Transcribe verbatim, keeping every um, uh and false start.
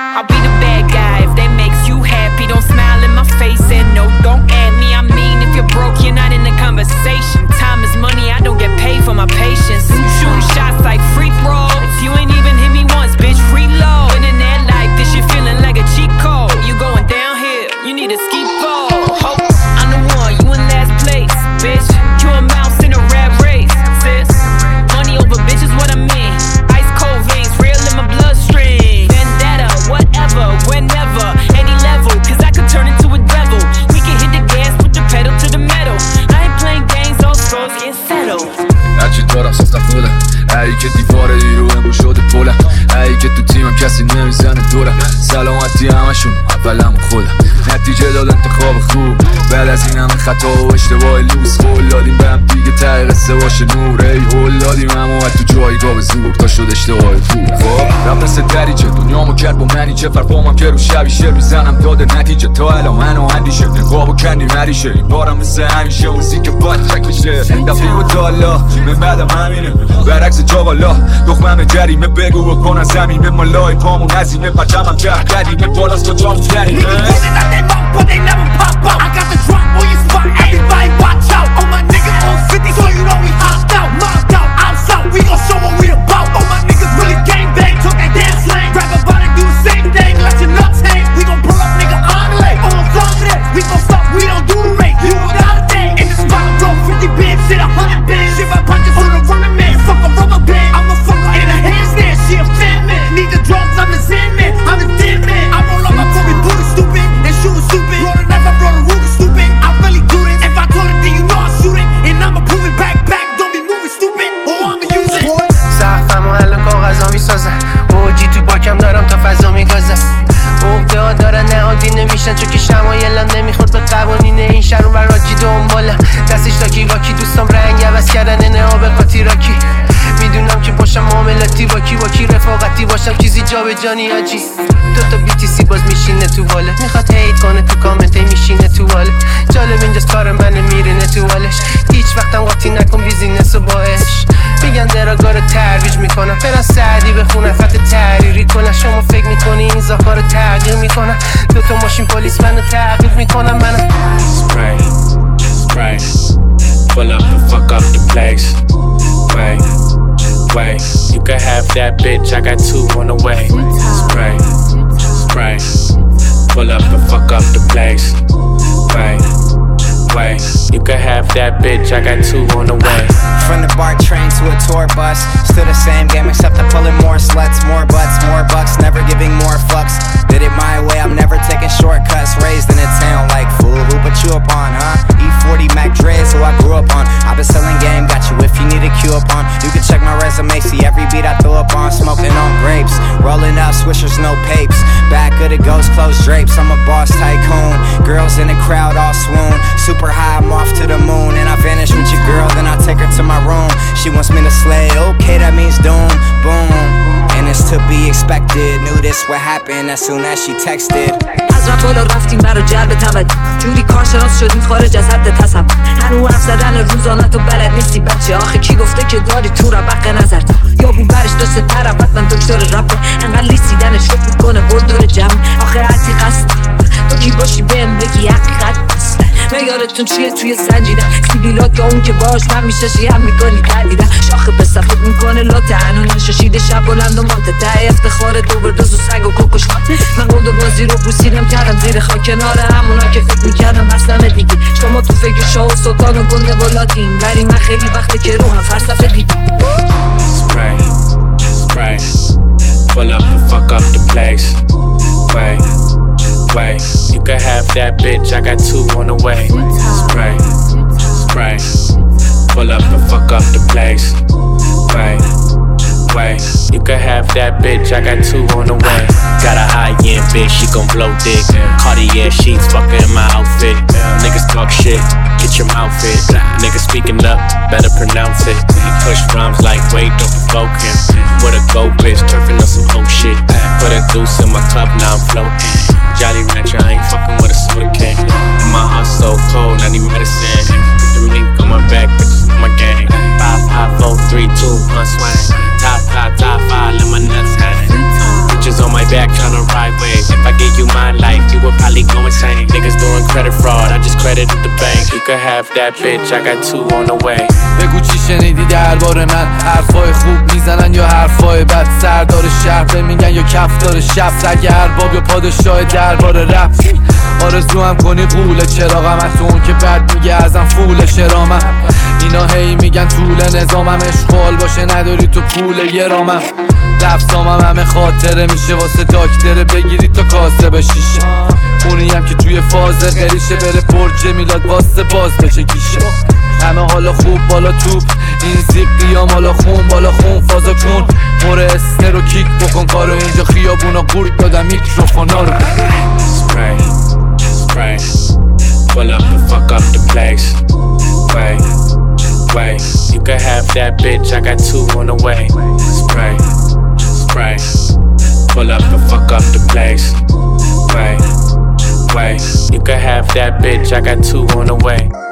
I'll be the bad guy if that makes you happy. Don't smile in my face and no, don't at me. I mean, if you're broke, you're not in the conversation. Time is money, I don't get paid for my patience. Shooting shots like free throws. You ain't even hit me once, bitch, reload. And in that life, this shit feeling like a cheat code. You going downhill, you need a ski pole. Ho, I'm the one, you in last place, bitch. You a mouse in a rat race, sis. Money over bitch is what I mean. Ice cold veins, real in my bloodstream. Vendetta, whatever, whenever, any level. Cause I could turn into a devil. We can hit the gas, put the pedal to the metal. I ain't playing games, all scores get settled. هرچی دارم ساختم خودم ای که دیواره رو امرو شده پولم ای که تو تیمم کسی نمیزنه دورم سلامتی همشون اولم خودم نتیجه داد انتخاب خوب بعد از این همه خطا و اشتباه لوس قول دادیم به هم دیگه ته قصه باشه نور ای قول دادیم هم اومد تو جایگاه به زور تا شد اشتباه خوب خب رب مثل دریجه دنیامو کرد با منیجه فرفامم که رو شبیشه میزنم داده نتیجه تا الان منو اندیشه نقاب و کندی مریشه این بارم مثل همیشه موزیک باید تک میشه دفعی و دالا من بعدم همینه برعکس جاوالا دخمم جریمه بگو و کن از زمینه مالای پامون هزینه پرچمم جرد قدیمه بالاست کجامون جریمه But they never pop up. I got the drop on your spot. Everybody watch out. All my niggas on fifty, so you know we hopped out, mobbed out, outside. We gon' show what we about. All my niggas really gang bang, talk that dance slang. Grab a body, do the same thing. Let your nuts hang. We gon' pull up, nigga, on the lake. On top of that, we gon' stop. We don't do the rate. You got a thing in the spot, bro. Fifty bands, shit a hundred bands. Shit my punches on the running man. Fuck a rubber band. I'm a fucker in a handstand. She a fan man. Need the drums, I'm the Zen man. I'm the dead man. I roll up my Tory booty stupid and shoot stupid. Brought a knife, I brought a Ruger stupid. I really do this. If I told it, then you know I shoot it. And I'ma prove it back, back. Don't be moving stupid, or I'ma use it. سقفم و حل کاغذا میسازم اوجی تو باکم دارم تا فضا میگازم عقده ها دارن نهادی نمیشن چون که شمایلم نمیخورد به قوانین این شهر و راکی دنبالم دستش تاکی واکی دوستام رنگ عوض کردن نهاب قاطی راکی میدونم که پاشم معاملاتی واکی واکی رفاقتی باشم چیزی جا به جانی آجی دو تا بی تی سی باز میشینه تو والت میخواد هیت کنه تو کامنت میشینه تو والت جالب اینجاست کار منه میرینه تو والش هیچ وقتم قاطی نکن بیزینس و باش میگن دراگاه رو ترویج میکنم برن سعدی بخونن خط تحریری کنن شما فکر میکنی این زاخا رو تغییر میکنن دوتا ماشین پلیس منو تعقیب میکنن منم Spray, spray, pull up and fuck up the place. Wait, wait, you can have that bitch, I got two on the way. Spray, spray, pull up and fuck up the place. Wait, wait, you can have that bitch, I got two on the way. From the BART train to a tour bus, still the same game except I'm pulling more sluts, more butts, more bucks, never giving more fucks. Did it my way, I'm never taking shortcuts. Raised in a town like fool, who put you up on, huh? E forty Mac Dre's who I grew up on. I've been selling game, got you if you need a cue up on. You can check my resume, see every beat I throw up on. Smoking on grapes, rolling up swishers, no papes. Back of the ghost, closed drapes, I'm a boss tycoon. Girls in the crowd all swoon. Super high, I'm off to the moon. And I vanish with your girl, then I take her to my room. She wants me to slay, okay, that means doom, boom. And it's to be expected. Knew this would happen as soon as she texted. از رفت بالا رفتیم برای جلب توجه جوری کارشناس شدیم خارج از حد تصور هنو حرف زدن روزانه تو بلد نیستی بچه آخه کی گفته که داری تو ربق نظر تو یا بو برش دست طرف من دکتر رپه انقدر لیسیدنش رو میکنه بردور جمع آخه حتی قصد تو کی باشی بهم بگی حقیقت است میارتون چیه توی سنجیدن سیبیلات یا اون که باش من میشه شیم میکنی قلیدن شاخه به صفت میکنه لاته هنو نشاشیده شب بلند و مانته ته افتخار دوبردوز و سگ و کوکش خاطه من قود و بازی رو بوسیدم کردم زیر خاک کنار همونا که فکر میکردم هستم دیگه شما تو فکر شاه و سلطان و گنده بالاتین ولی من خیلی وقته که رو هم فرصفه دیگه Spray, spray, pull up and fuck up the place. Wait, wait, you can have that bitch, I got two on the way. Spray, spray, pull up and fuck up the place. Wait, wait, you can have that bitch, I got two on the way. Got a high-end bitch, she gon' blow dick. Cartier sheets, fuckin' in my outfit. Niggas talk shit, get your mouth fit. Niggas speaking up, better pronounce it. Push rhymes like wait, don't provoke him. With a gold bitch, turfing on some whole shit. Put a deuce in my cup, now I'm floating. Jolly Rancher, I ain't fucking with a soda can. My heart so cold, I need medicine. Put the mink on my back, bitches on my gang. Five, five, four, three, two, one swing. Top, top, top, five, let my nuts hang. Bitches on my back, tryna ride with. you my life, you would probably go insane. Niggas doing credit fraud, I just credited the bank. You could have that bitch, I got two on the way. بگو چی شنیدی درباره من، حرفای خوب میزنن یا حرفای بد، سردار شهر به میگن یا کفدار شب، سگ ارباب یا پادشاه درباره رپ. آرزو هم کنی قوله چراغم، از تو اون که بد میگه ازم فول شرامم. اینا هی میگن طول نظامم، اشغال باشه نداری تو پول یه رامم. لفظامم همه خاطره میشه واسه داکتره، بگیری تا کاسه بشیشه. اونیم که توی فاز غریشه بره برج میلاد واسه باز بچه گیشه. همه حالا خوب بالا توپ، این زیب قیام حالا خون بالا خون فازا کن. مور اسنه رو کیک بکن کارو، اینجا خیابونا قورت دادم میکروفونا رو. Spray, spray, pull up and fuck up the place. Wait, wait, you could have that bitch, I got two on the way. Spray, spray, pull up and fuck up the place. Wait, wait, you could have that bitch, I got two on the way.